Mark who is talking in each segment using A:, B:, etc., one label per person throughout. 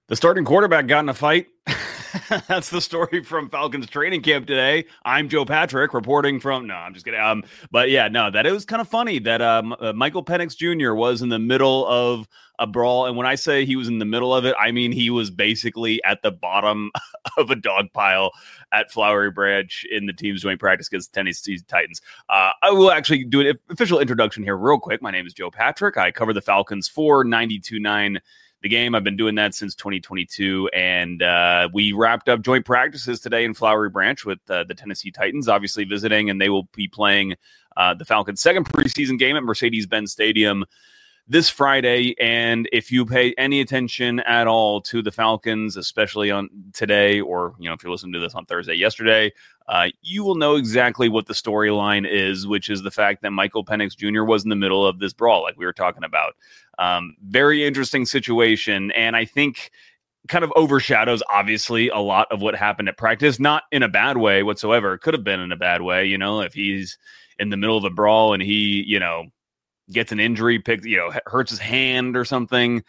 A: The starting quarterback got in a fight. That's the story from Falcons training camp today. I'm Joe Patrick reporting from, no, I'm just kidding. But yeah, no, that it was kind of funny that Michael Penix Jr. was in the middle of a brawl. And when I say he was in the middle of it, I mean he was basically at the bottom of a dog pile at Flowery Branch in the team's joint practice against Tennessee Titans. I will actually do an official introduction here real quick. My name is Joe Patrick. I cover the Falcons for 92.9 The Game. I've been doing that since 2022, and we wrapped up joint practices today in Flowery Branch with the Tennessee Titans, obviously visiting, and they will be playing the Falcons' second preseason game at Mercedes-Benz Stadium this Friday. And if you pay any attention at all to the Falcons, especially on today, or if you're listening to this on Thursday, yesterday, you will know exactly what the storyline is, which is the fact that Michael Penix Jr. was in the middle of this brawl, like we were talking about. Very interesting situation, and I think kind of overshadows, obviously, a lot of what happened at practice. Not in a bad way whatsoever. It could have been in a bad way, if he's in the middle of a brawl and he, gets an injury, hurts his hand or something.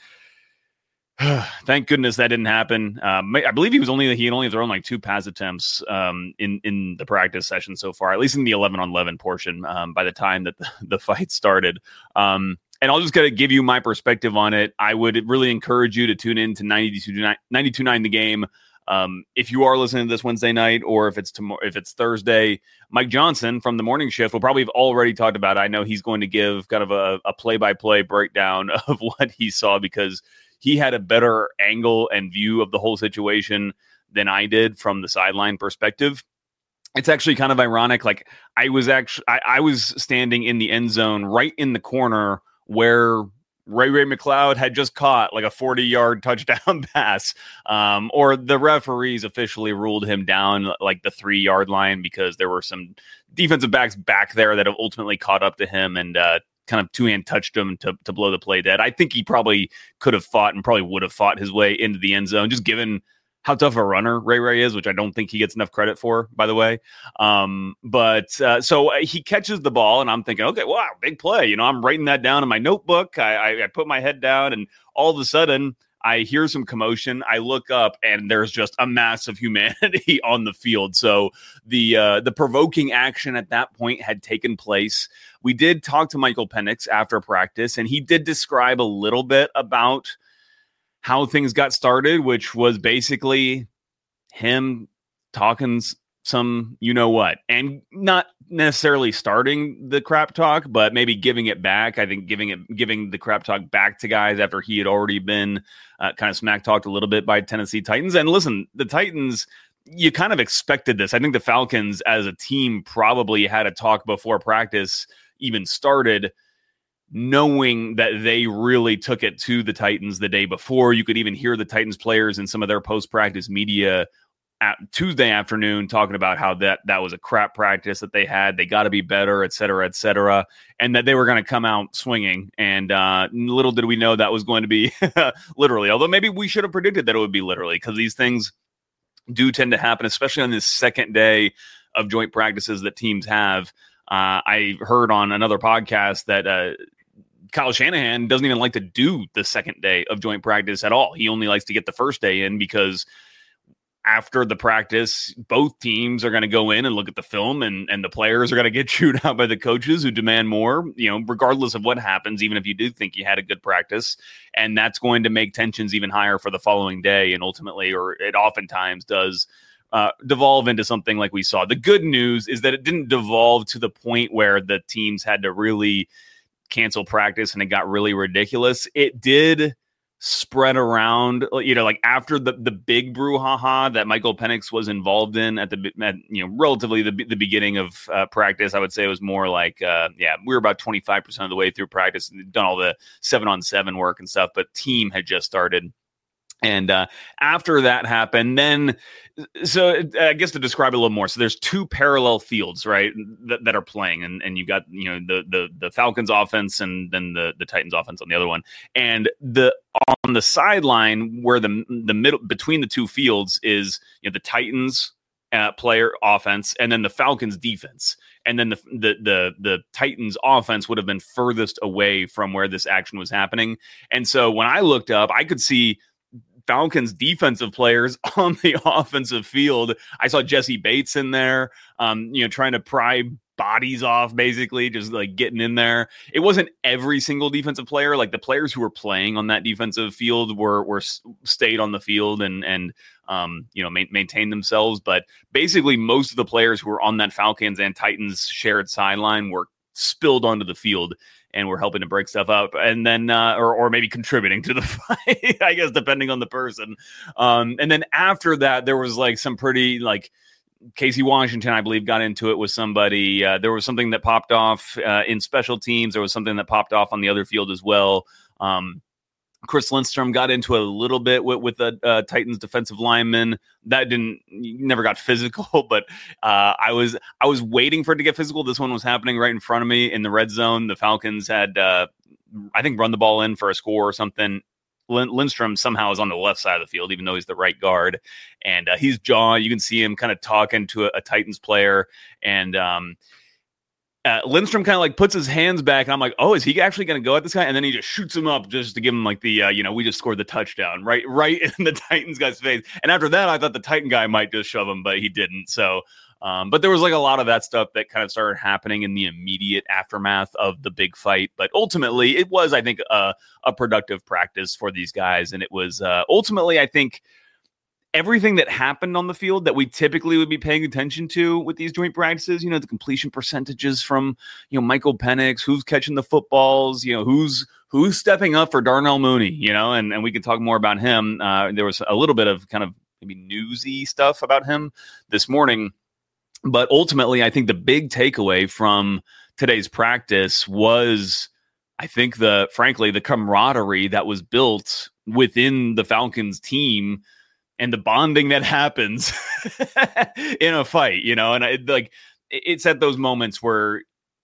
A: Thank goodness that didn't happen. I believe he had only thrown like 2 pass attempts in the practice session so far, at least in the 11-on-11 portion by the time that the fight started. And I'll just gotta give you my perspective on it. I would really encourage you to tune in to 92.9 The Game. If you are listening to this Wednesday night, or if it's Thursday, Mike Johnson from the morning shift will probably have already talked about it. I know he's going to give kind of a play-by-play breakdown of what he saw, because he had a better angle and view of the whole situation than I did from the sideline perspective. It's actually kind of ironic. Like I was standing in the end zone right in the corner where Ray McCloud had just caught like a 40-yard touchdown pass, or the referees officially ruled him down like the 3-yard line, because there were some defensive backs back there that have ultimately caught up to him and kind of two-hand touched him to blow the play dead. I think he probably could have fought and probably would have fought his way into the end zone, just given how tough a runner Ray is, which I don't think he gets enough credit for, by the way. So he catches the ball, and I'm thinking, okay, wow, big play. I'm writing that down in my notebook. I put my head down, and all of a sudden, I hear some commotion. I look up, and there's just a mass of humanity on the field. So the provoking action at that point had taken place. We did talk to Michael Penix after practice, and he did describe a little bit about how things got started, which was basically him talking some what, and not necessarily starting the crap talk, but maybe giving it back. I think giving the crap talk back to guys after he had already been kind of smack talked a little bit by Tennessee Titans. And listen, the Titans, you kind of expected this. I think the Falcons as a team probably had a talk before practice even started, knowing that they really took it to the Titans the day before. You could even hear the Titans players in some of their post-practice media at Tuesday afternoon talking about how that was a crap practice that they had. They got to be better, et cetera, and that they were going to come out swinging. And little did we know that was going to be literally, although maybe we should have predicted that it would be literally, because these things do tend to happen, especially on this second day of joint practices that teams have. I heard on another podcast that Kyle Shanahan doesn't even like to do the second day of joint practice at all. He only likes to get the first day in, because after the practice, both teams are going to go in and look at the film, and the players are going to get chewed out by the coaches who demand more, regardless of what happens, even if you do think you had a good practice. And that's going to make tensions even higher for the following day. And ultimately, or it oftentimes does, devolve into something like we saw. The good news is that it didn't devolve to the point where the teams had to really cancel practice and it got really ridiculous. It did spread around, like after the big brouhaha that Michael Penix was involved in at relatively the beginning of practice. I would say it was more like, we were about 25% of the way through practice and done all the 7-on-7 work and stuff, but team had just started. And after that happened, then, so I guess to describe it a little more, so there's 2 parallel fields, right, that are playing, and you got the Falcons offense and then the Titans offense on the other one, and on the sideline where the middle between the 2 fields is the Titans player offense and then the Falcons defense, and then the Titans offense would have been furthest away from where this action was happening. And so when I looked up, I could see Falcons defensive players on the offensive field. I saw Jesse Bates in there, trying to pry bodies off, basically, just like getting in there. It wasn't every single defensive player. Like the players who were playing on that defensive field were stayed on the field and maintained themselves. But basically, most of the players who were on that Falcons and Titans shared sideline were spilled onto the field and we're helping to break stuff up, and then or maybe contributing to the fight, I guess, depending on the person. And then after that, there was like some pretty like Casey Washington, I believe, got into it with somebody. There was something that popped off in special teams. There was something that popped off on the other field as well. Chris Lindstrom got into it a little bit with the Titans defensive lineman. That never got physical, but I was waiting for it to get physical. This one was happening right in front of me in the red zone. The Falcons had, I think, run the ball in for a score or something. Lindstrom somehow is on the left side of the field, even though he's the right guard. And he's John. You can see him kind of talking to a Titans player. And Lindstrom kind of like puts his hands back. And I'm like, oh, is he actually going to go at this guy? And then he just shoots him up just to give him like the, we just scored the touchdown right in the Titans guy's face. And after that, I thought the Titan guy might just shove him, but he didn't. So, but there was like a lot of that stuff that kind of started happening in the immediate aftermath of the big fight. But ultimately, it was, I think, a productive practice for these guys. And it was ultimately, I think, everything that happened on the field that we typically would be paying attention to with these joint practices, the completion percentages from, Michael Penix, who's catching the footballs, who's stepping up for Darnell Mooney, and we can talk more about him. There was a little bit of kind of maybe newsy stuff about him this morning. But ultimately, I think the big takeaway from today's practice was, I think, frankly, the camaraderie that was built within the Falcons team and the bonding that happens in a fight, and it's at those moments where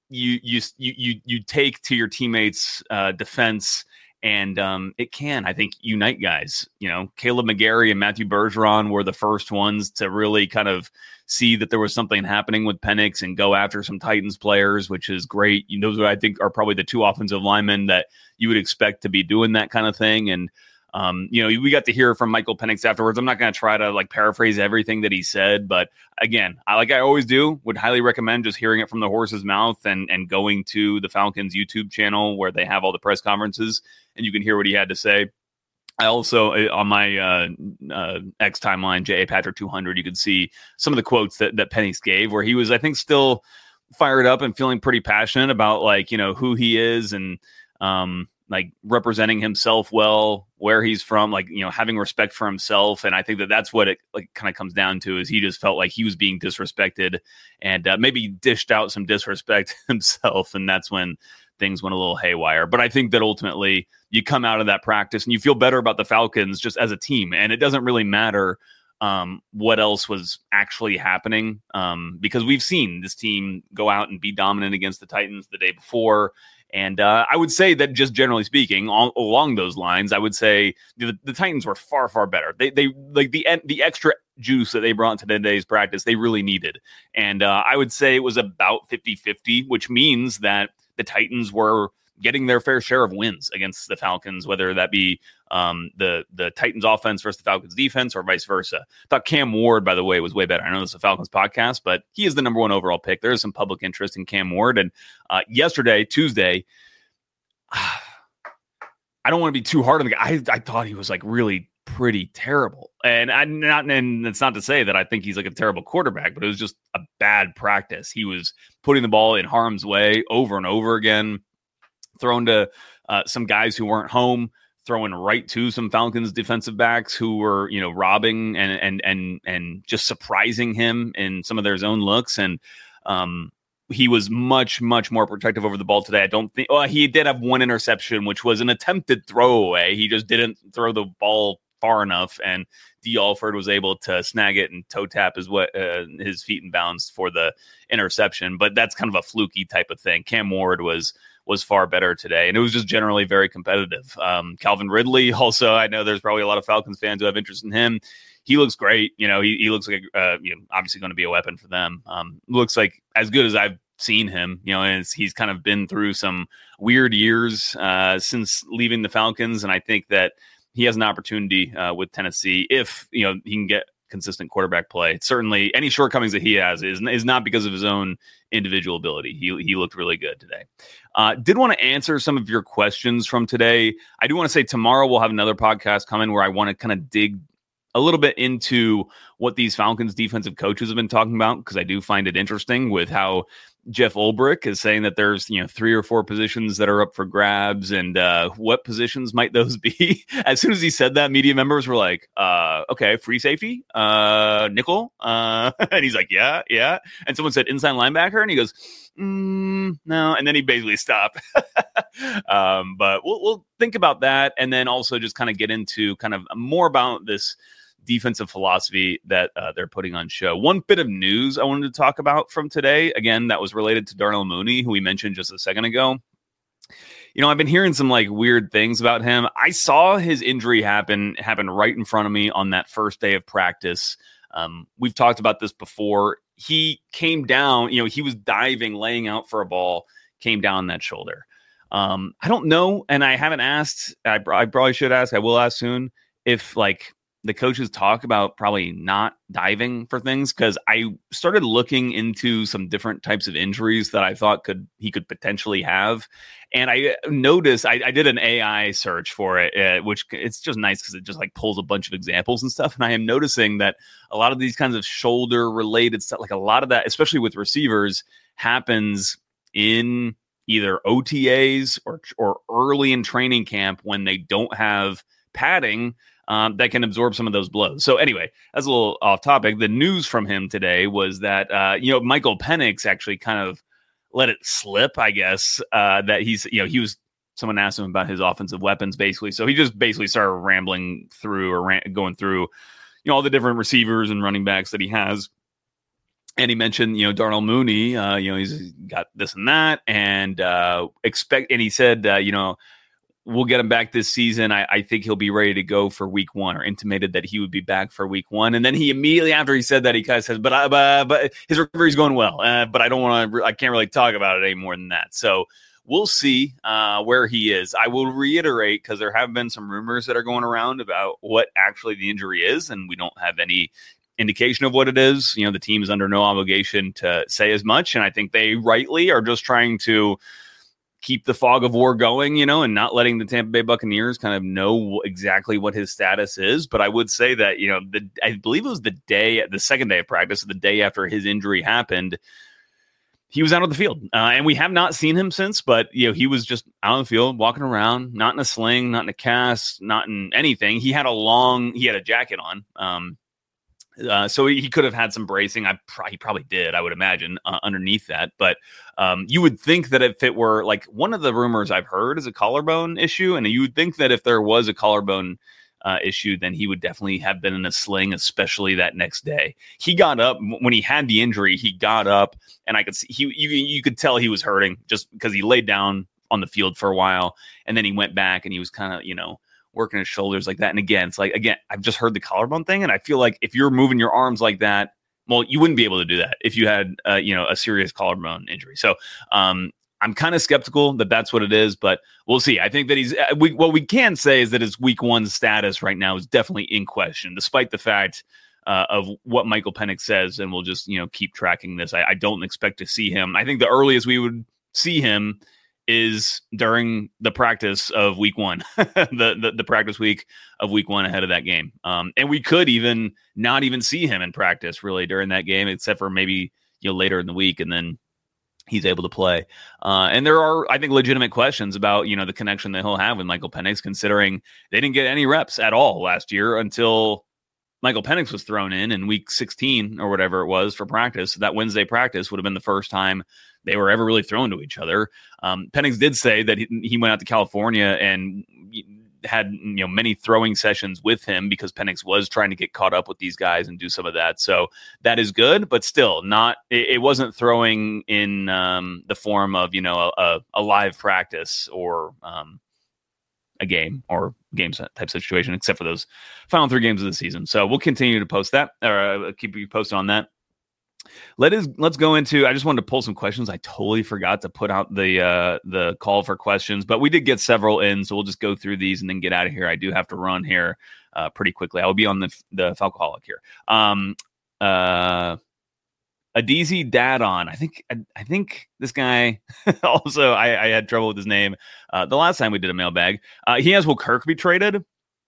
A: you take to your teammates' defense. And it can, I think, unite guys. Caleb McGarry and Matthew Bergeron were the first ones to really kind of see that there was something happening with Penix and go after some Titans players, which is great. Those are, I think, are probably the two offensive linemen that you would expect to be doing that kind of thing. And we got to hear from Michael Penix afterwards. I'm not going to try to like paraphrase everything that he said, but again, I always do, would highly recommend just hearing it from the horse's mouth and going to the Falcons YouTube channel where they have all the press conferences and you can hear what he had to say. I also, on my X timeline, J.A. Patrick 200, you could see some of the quotes that Penix gave where he was, I think, still fired up and feeling pretty passionate about who he is and, representing himself well, where he's from, having respect for himself. And I think that's what it kind of comes down to is he just felt like he was being disrespected and maybe dished out some disrespect himself. And that's when things went a little haywire. But I think that ultimately you come out of that practice and you feel better about the Falcons just as a team. And it doesn't really matter what else was actually happening because we've seen this team go out and be dominant against the Titans the day before. And I would say that just generally speaking, along those lines, I would say the Titans were far, far better. They like the extra juice that they brought to today's practice, they really needed. And I would say it was about 50-50, which means that the Titans were getting their fair share of wins against the Falcons, whether that be the Titans offense versus the Falcons defense or vice versa. I thought Cam Ward, by the way, was way better. I know this is a Falcons podcast, but he is the number one overall pick. There is some public interest in Cam Ward. And Tuesday, I don't want to be too hard on the guy. I thought he was really pretty terrible. And it's not to say that I think he's a terrible quarterback, but it was just a bad practice. He was putting the ball in harm's way over and over again, thrown to some guys who weren't home, throwing right to some Falcons defensive backs who were, robbing and just surprising him in some of their zone looks. And he was much, much more protective over the ball today. I don't think he did have one interception, which was an attempted throwaway. He just didn't throw the ball far enough. And D. Alford was able to snag it and toe tap his feet in bounds for the interception. But that's kind of a fluky type of thing. Cam Ward was far better today. And it was just generally very competitive. Calvin Ridley also, I know there's probably a lot of Falcons fans who have interest in him. He looks great. He looks like obviously going to be a weapon for them. Looks like as good as I've seen him, and he's kind of been through some weird years since leaving the Falcons. And I think that he has an opportunity with Tennessee if he can get consistent quarterback play. Certainly, any shortcomings that he has is not because of his own individual ability. He looked really good today. Did want to answer some of your questions from today. I do want to say tomorrow we'll have another podcast coming where I want to kind of dig a little bit into what these Falcons defensive coaches have been talking about, because I do find it interesting with how Jeff Ulbrich is saying that there's 3 or 4 positions that are up for grabs, and what positions might those be? As soon as he said that, media members were like, okay, free safety, nickel, and he's like, yeah. And someone said inside linebacker, and he goes, no, and then he basically stopped. But we'll think about that, and then also just kind of get into kind of more about this defensive philosophy that they're putting on show. One bit of news I wanted to talk about from today, again, that was related to Darnell Mooney, who we mentioned just a second ago. I've been hearing some weird things about him. I saw his injury happen right in front of me on that first day of practice. We've talked about this before. He came down, he was diving, laying out for a ball, came down that shoulder. I don't know, and I haven't asked. I probably should ask. I will ask soon if the coaches talk about probably not diving for things, because I started looking into some different types of injuries that I thought he could potentially have. And I noticed I did an AI search for it, which it's just nice because it just pulls a bunch of examples and stuff. And I am noticing that a lot of these kinds of shoulder related stuff, a lot of that, especially with receivers, happens in either OTAs or early in training camp when they don't have padding that can absorb some of those blows. So anyway, that's a little off topic. The news from him today was that, Michael Penix actually kind of let it slip, I guess, that someone asked him about his offensive weapons, basically. So he just basically started rambling through going through, all the different receivers and running backs that he has. And he mentioned, Darnell Mooney, he's got this and that, and he said, we'll get him back this season. I think he'll be ready to go for week 1, or intimated that he would be back for week 1. And then he immediately after he said that, he kind of says, but his recovery's going well. But I don't want to, I can't really talk about it any more than that. So we'll see where he is. I will reiterate, because there have been some rumors that are going around about what actually the injury is, and we don't have any indication of what it is. The team is under no obligation to say as much. And I think they rightly are just trying to keep the fog of war going, and not letting the Tampa Bay Buccaneers kind of know exactly what his status is. But I would say that, I believe it was the second day of practice, the day after his injury happened, he was out of the field. And we have not seen him since, but, he was just out of the field, walking around, not in a sling, not in a cast, not in anything. He had a jacket on. So he could have had some bracing. He probably did, I would imagine, underneath that. But you would think that if it were one of the rumors I've heard is a collarbone issue, and you would think that if there was a collarbone issue, then he would definitely have been in a sling, especially that next day. He got up when he had the injury. He got up, and I could see you could tell he was hurting just because he laid down on the field for a while, and then he went back and he was kind of working his shoulders like that. And again, it's I've just heard the collarbone thing. And I feel like if you're moving your arms like that, well, you wouldn't be able to do that if you had, a serious collarbone injury. So I'm kind of skeptical that that's what it is, but we'll see. I think that what we can say is that his week 1 status right now is definitely in question, despite the fact of what Michael Penix says. And we'll just, keep tracking this. I don't expect to see him. I think the earliest we would see him is during the practice of week 1, the practice week of week 1 ahead of that game. And we could even not even see him in practice really during that game, except for maybe, later in the week. And then he's able to play. And there are, I think, legitimate questions about, the connection that he'll have with Michael Penix, considering they didn't get any reps at all last year until Michael Penix was thrown in week 16 or whatever it was for practice. That Wednesday practice would have been the first time they were ever really thrown to each other. Penix did say that he went out to California and had many throwing sessions with him because Penix was trying to get caught up with these guys and do some of that. So that is good, but still not. It wasn't throwing in the form of a live practice or a game or game type situation, except for those final 3 games of the season. So we'll continue to post that or keep you posted on that. Let's go into. I just wanted to pull some questions. I totally forgot to put out the call for questions, but we did get several in, so we'll just go through these and then get out of here. I do have to run here pretty quickly. I will be on the Falcoholic here. Adizi Dadon. I think this guy also. I had trouble with his name the last time we did a mailbag. He has, will Kirk be traded?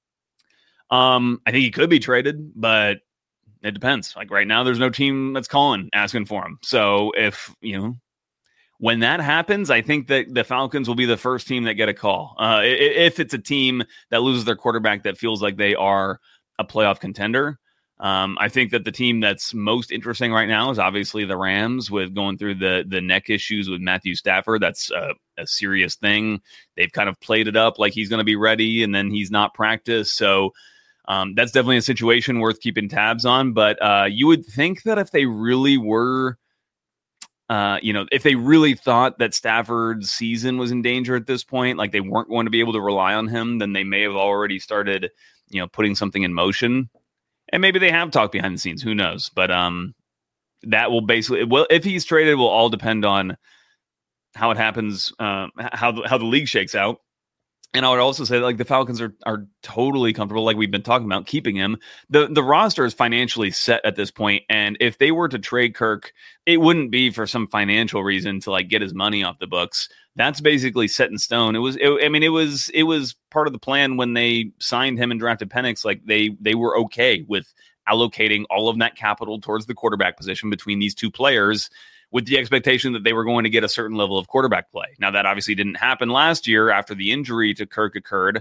A: I think he could be traded, but it depends. Like right now, there's no team that's asking for him. So if, when that happens, I think that the Falcons will be the first team that get a call. If it's a team that loses their quarterback that feels like they are a playoff contender. I think that the team that's most interesting right now is obviously the Rams, with going through the neck issues with Matthew Stafford. That's a serious thing. They've kind of played it up like he's going to be ready, and then he's not practiced. So that's definitely a situation worth keeping tabs on. But you would think that if they really were, if they really thought that Stafford's season was in danger at this point, like they weren't going to be able to rely on him, then they may have already started, putting something in motion. And maybe they have talked behind the scenes. Who knows? But that will basically, if he's traded, it will all depend on how it happens, how the league shakes out. And I would also say that, like, the Falcons are totally comfortable, like we've been talking about, keeping him. The roster is financially set at this point, and if they were to trade Kirk, it wouldn't be for some financial reason to like get his money off the books. That's basically set in stone. It was part of the plan when they signed him and drafted Penix. Like they were okay with allocating all of that capital towards the quarterback position between these two players, with the expectation that they were going to get a certain level of quarterback play. Now, that obviously didn't happen last year after the injury to Kirk occurred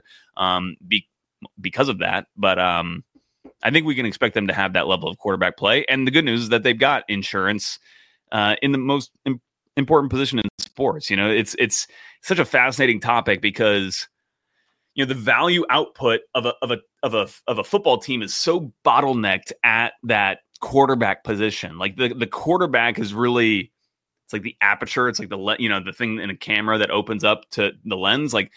A: because of that. But I think we can expect them to have that level of quarterback play. And the good news is that they've got insurance in the most important position in sports. It's such a fascinating topic because the value output of a football team is so bottlenecked at that quarterback position. Like the quarterback is really, it's like the aperture. It's like the thing in a camera that opens up to the lens. Like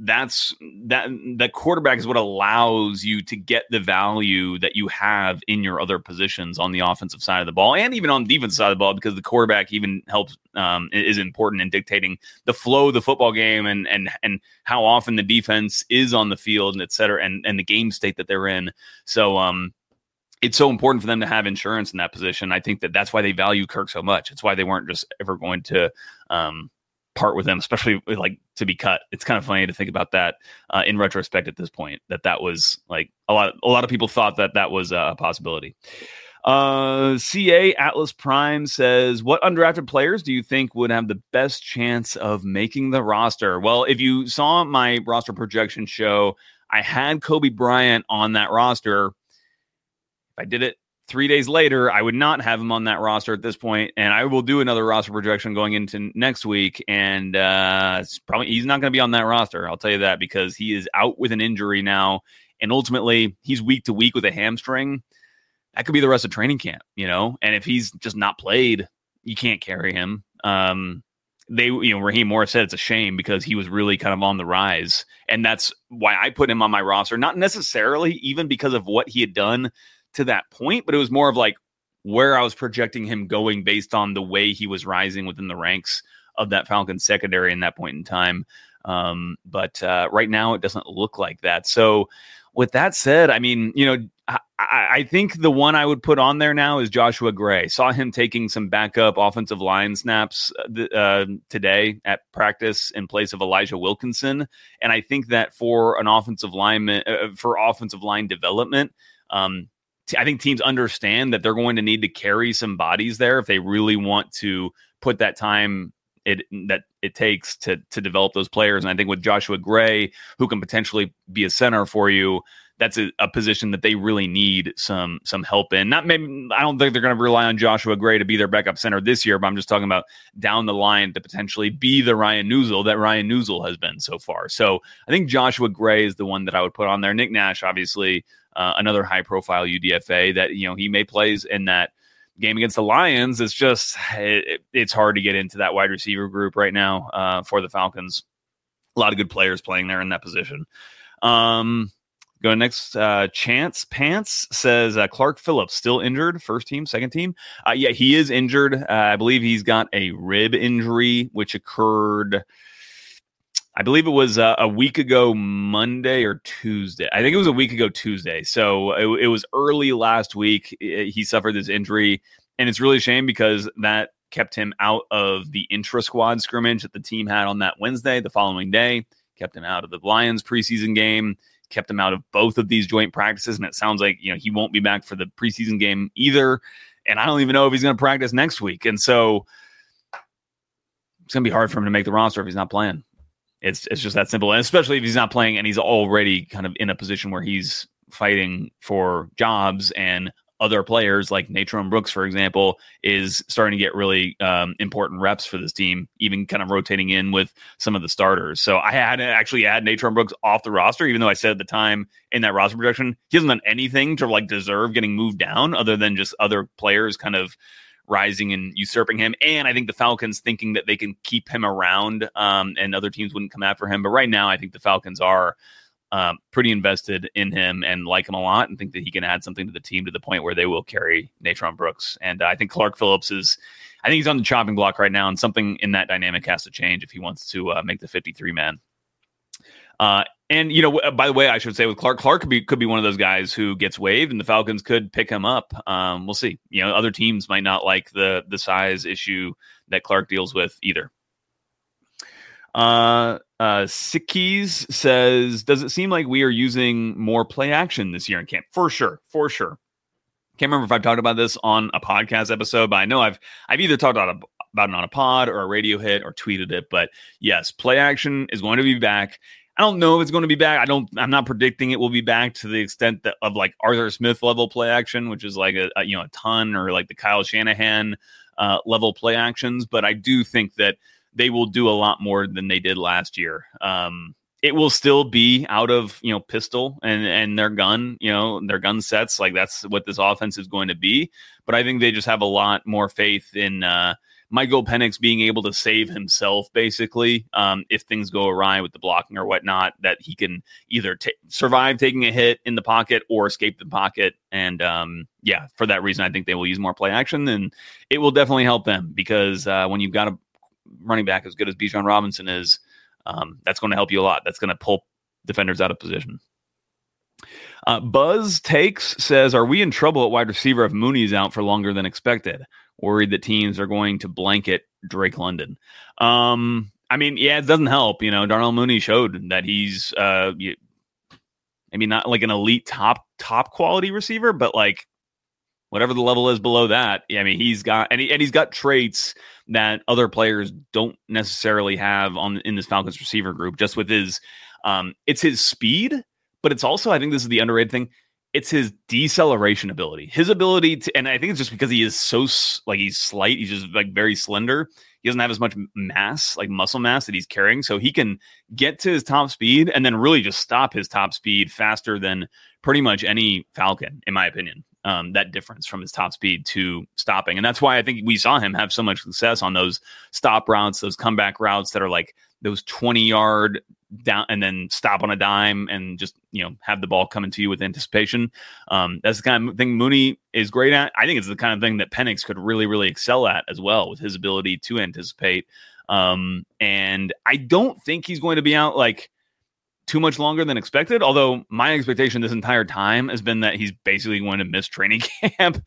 A: that quarterback is what allows you to get the value that you have in your other positions on the offensive side of the ball, and even on the defensive side of the ball, because the quarterback even helps, is important in dictating the flow of the football game and how often the defense is on the field, and et cetera, and the game state that they're in. So, it's so important for them to have insurance in that position. I think that's why they value Kirk so much. It's why they weren't just ever going to part with him, especially like to be cut. It's kind of funny to think about that in retrospect at this point, that was like a lot of people thought that was a possibility. CA Atlas Prime says, what undrafted players do you think would have the best chance of making the roster? Well, if you saw my roster projection show, I had Kobe Bryant on that roster. If I did it 3 days later, I would not have him on that roster at this point, and I will do another roster projection going into next week, and he's not going to be on that roster. I'll tell you that, because he is out with an injury now, and ultimately he's week to week with a hamstring. That could be the rest of training camp, and if he's just not played, you can't carry him. Raheem Morris said it's a shame because he was really kind of on the rise, and that's why I put him on my roster, not necessarily even because of what he had done to that point, but it was more of like where I was projecting him going based on the way he was rising within the ranks of that Falcons secondary in that point in time. But right now it doesn't look like that. So with that said, I mean, I think the one I would put on there now is Joshua Gray. Saw him taking some backup offensive line snaps today at practice in place of Elijah Wilkinson. And I think that for an offensive lineman, for offensive line development, I think teams understand that they're going to need to carry some bodies there if they really want to put that time that it takes to develop those players. And I think with Joshua Gray, who can potentially be a center for you, that's a position that they really need some help in. I don't think they're going to rely on Joshua Gray to be their backup center this year, but I'm just talking about down the line to potentially be the Ryan Neuzil that Ryan Neuzil has been so far. So I think Joshua Gray is the one that I would put on there. Nick Nash, obviously, another high-profile UDFA that he may play in that game against the Lions. It's just it's hard to get into that wide receiver group right now for the Falcons. A lot of good players playing there in that position. Go next. Chance Pants says Clark Phillips still injured. First team, second team. Yeah, he is injured. I believe he's got a rib injury, which occurred, I believe it was a week ago, Monday or Tuesday. I think it was a week ago, Tuesday. So it was early last week. He suffered this injury, and it's really a shame because that kept him out of the intra-squad scrimmage that the team had on that Wednesday. The following day, kept him out of the Lions preseason game, kept him out of both of these joint practices, and it sounds like he won't be back for the preseason game either. And I don't even know if he's going to practice next week. And so it's going to be hard for him to make the roster if he's not playing. It's just that simple, and especially if he's not playing and he's already kind of in a position where he's fighting for jobs, and other players like Natron Brooks, for example, is starting to get really important reps for this team, even kind of rotating in with some of the starters. So I had to actually add Natron Brooks off the roster, even though I said at the time in that roster projection, he hasn't done anything to deserve getting moved down other than just other players kind of rising and usurping him. And I think the Falcons thinking that they can keep him around and other teams wouldn't come after him. But right now, I think the Falcons are pretty invested in him and like him a lot and think that he can add something to the team to the point where they will carry Natron Brooks. And I think Clark Phillips I think he's on the chopping block right now, and something in that dynamic has to change if he wants to make the 53-man. And, by the way, I should say with Clark could be one of those guys who gets waived and the Falcons could pick him up. We'll see. Other teams might not like the size issue that Clark deals with either. Sikis says, does it seem like we are using more play action this year in camp? For sure. Can't remember if I've talked about this on a podcast episode, but I know I've either talked about it on a pod or a radio hit or tweeted it. But yes, play action is going to be back. I don't know if it's going to be back. I'm not predicting it will be back to the extent that of Arthur Smith level play action, which is a ton, or the Kyle Shanahan level play actions. But I do think that they will do a lot more than they did last year. It will still be out of pistol and their gun, their gun sets. That's what this offense is going to be. But I think they just have a lot more faith in Michael Penix being able to save himself, basically, if things go awry with the blocking or whatnot, that he can either survive taking a hit in the pocket or escape the pocket. And for that reason, I think they will use more play action, and it will definitely help them because when you've got a running back as good as Bijan Robinson is, that's going to help you a lot. That's going to pull defenders out of position. Buzz Takes says, are we in trouble at wide receiver if Mooney's out for longer than expected? Worried that teams are going to blanket Drake London. It doesn't help. Darnell Mooney showed that he's maybe not an elite top quality receiver, but whatever the level is below that. He's got he's got traits that other players don't necessarily have in this Falcons receiver group. Just with his, it's his speed, but it's also, I think this is the underrated thing, it's his deceleration ability. His ability to, and I think it's just because he is so he's slight, he's just very slender. He doesn't have as much mass, muscle mass that he's carrying, so he can get to his top speed and then really just stop his top speed faster than pretty much any Falcon, in my opinion. That difference from his top speed to stopping. And that's why I think we saw him have so much success on those stop routes, those comeback routes that are those 20-yard down and then stop on a dime and just, have the ball coming to you with anticipation. That's the kind of thing Mooney is great at. I think it's the kind of thing that Penix could really, really excel at as well, with his ability to anticipate. And I don't think he's going to be out too much longer than expected. Although my expectation this entire time has been that he's basically going to miss training camp.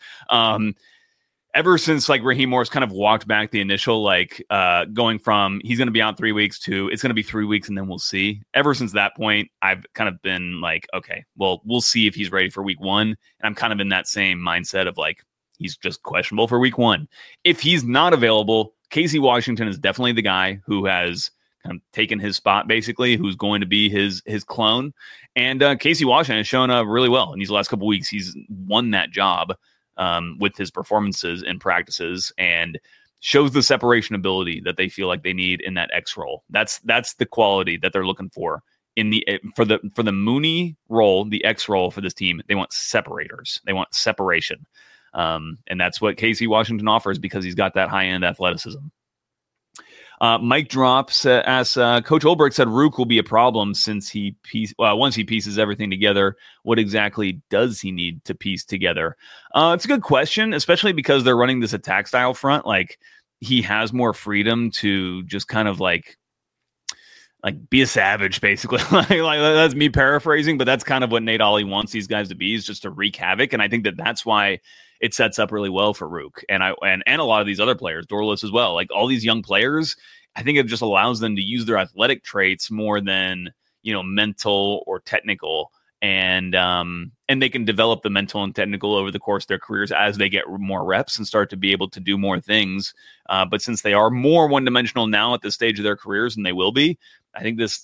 A: Ever since Raheem Morris kind of walked back the initial, going from he's going to be out 3 weeks to it's going to be 3 weeks and then we'll see. Ever since that point, I've kind of been okay, well, we'll see if he's ready for week one. And I'm kind of in that same mindset of he's just questionable for week one. If he's not available, Casey Washington is definitely the guy who has kind of taken his spot, basically, who's going to be his clone. And Casey Washington has shown up really well in these last couple weeks. He's won that job with his performances in practices and shows the separation ability that they feel like they need in that X role. That's the quality that they're looking for for the Mooney role, the X role for this team. They want separators. They want separation. And that's what Casey Washington offers because he's got that high-end athleticism. Mike Drops asks, Coach Ulbrich said Rook will be a problem since once he pieces everything together. What exactly does he need to piece together? It's a good question, especially because they're running this attack style front. Like, he has more freedom to just kind of like be a savage, basically. like that's me paraphrasing, but that's kind of what Nate Ollie wants these guys to be, is just to wreak havoc. And I think that that's why it sets up really well for Rook and a lot of these other players, Dorless as well. Like, all these young players, I think it just allows them to use their athletic traits more than, mental or technical. And they can develop the mental and technical over the course of their careers as they get more reps and start to be able to do more things. But since they are more one-dimensional now at this stage of their careers, and they will be, I think this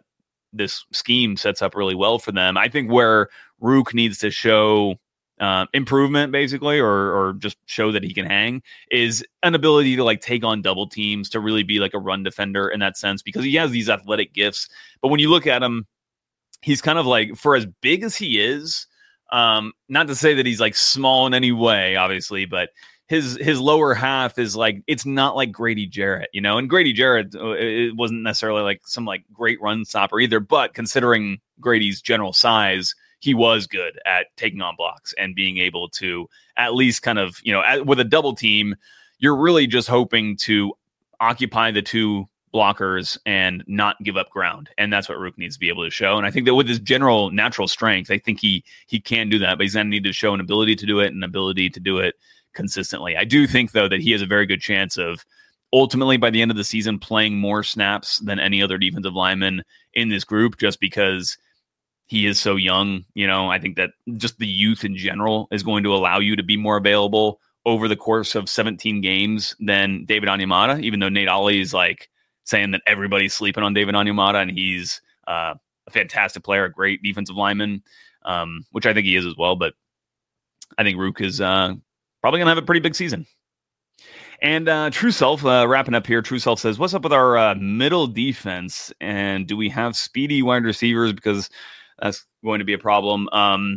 A: scheme sets up really well for them. I think where Rook needs to show improvement, basically, or just show that he can hang, is an ability to take on double teams, to really be like a run defender in that sense, because he has these athletic gifts. But when you look at him, he's kind of for as big as he is, not to say that he's small in any way, obviously, but his lower half is it's not like Grady Jarrett, and Grady Jarrett, it wasn't necessarily some great run stopper either, but considering Grady's general size, he was good at taking on blocks and being able to at least kind of, with a double team, you're really just hoping to occupy the two blockers and not give up ground. And that's what Rook needs to be able to show. And I think that with his general natural strength, I think he can do that, but he's going to need to show an ability to do it, and an ability to do it consistently. I do think, though, that he has a very good chance of ultimately by the end of the season playing more snaps than any other defensive lineman in this group, just because he is so young. I think that just the youth in general is going to allow you to be more available over the course of 17 games than David Onyemata, even though Nate Ollie is saying that everybody's sleeping on David Onyemata, and he's a fantastic player, a great defensive lineman, which I think he is as well. But I think Rook is probably going to have a pretty big season. And True Self, wrapping up here, True Self says, what's up with our middle defense? And do we have speedy wide receivers? Because that's going to be a problem.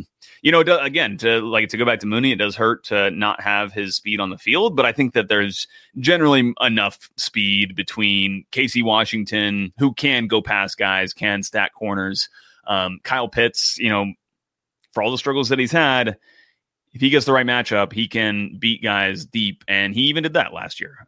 A: Again, to go back to Mooney, it does hurt to not have his speed on the field, but I think that there's generally enough speed between Casey Washington, who can go past guys, can stack corners. Kyle Pitts, for all the struggles that he's had, if he gets the right matchup, he can beat guys deep, and he even did that last year.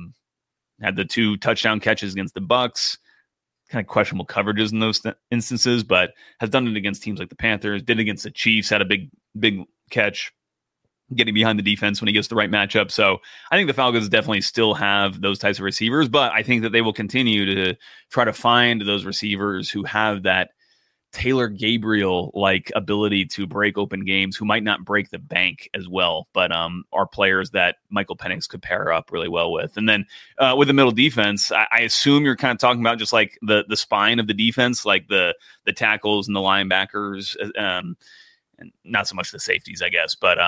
A: Had the 2 touchdown catches against the Bucks. Kind of questionable coverages in those instances, but has done it against teams like the Panthers, did it against the Chiefs, had a big catch, getting behind the defense when he gets the right matchup. So I think the Falcons definitely still have those types of receivers, but I think that they will continue to try to find those receivers who have that Taylor Gabriel-like ability to break open games, who might not break the bank as well, but are players that Michael Penix could pair up really well with. And then with the middle defense, I assume you're kind of talking about just the spine of the defense, like the tackles and the linebackers, and not so much the safeties, I guess. But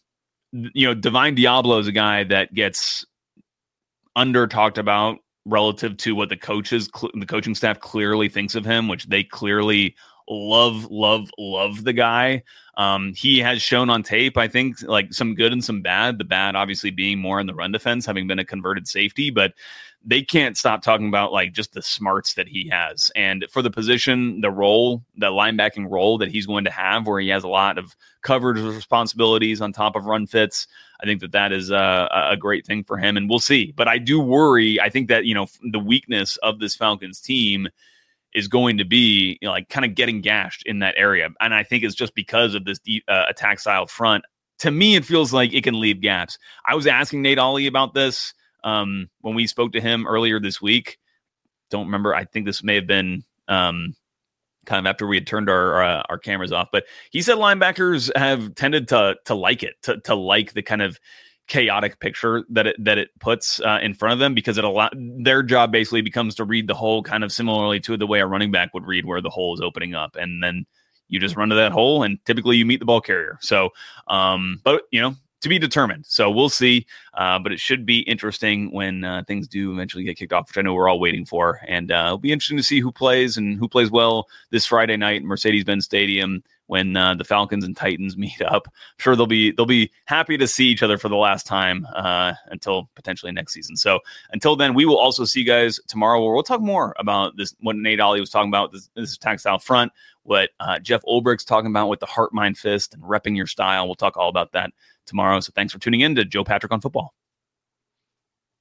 A: Divine Diablo is a guy that gets under talked about relative to what the coaching staff clearly thinks of him, which they clearly love the guy. He has shown on tape, I think, some good and some bad. The bad obviously being more in the run defense, having been a converted safety, but they can't stop talking about just the smarts that he has. And for the position, the role, the linebacking role that he's going to have, where he has a lot of coverage responsibilities on top of run fits, I think that is a great thing for him, and we'll see. But I do worry. I think that, the weakness of this Falcons team is going to be kind of getting gashed in that area. And I think it's just because of this attack style front. To me, it feels like it can leave gaps. I was asking Nate Ollie about this when we spoke to him earlier this week. Don't remember. I think this may have been kind of after we had turned our cameras off, but he said linebackers have tended to like it, to like the kind of chaotic picture that it puts in front of them, because their job basically becomes to read the hole kind of similarly to the way a running back would read, where the hole is opening up, and then you just run to that hole, and typically you meet the ball carrier. So, but to be determined. So we'll see. But it should be interesting when things do eventually get kicked off, which I know we're all waiting for. And it'll be interesting to see who plays and who plays well this Friday night in Mercedes-Benz Stadium, when the Falcons and Titans meet up. I'm sure they'll be happy to see each other for the last time until potentially next season. So until then, we will also see you guys tomorrow, where we'll talk more about this, what Nate Ollie was talking about, this tactile front, what Jeff Ulbricht's talking about with the heart, mind, fist, and repping your style. We'll talk all about that tomorrow. So thanks for tuning in to Joe Patrick on Football.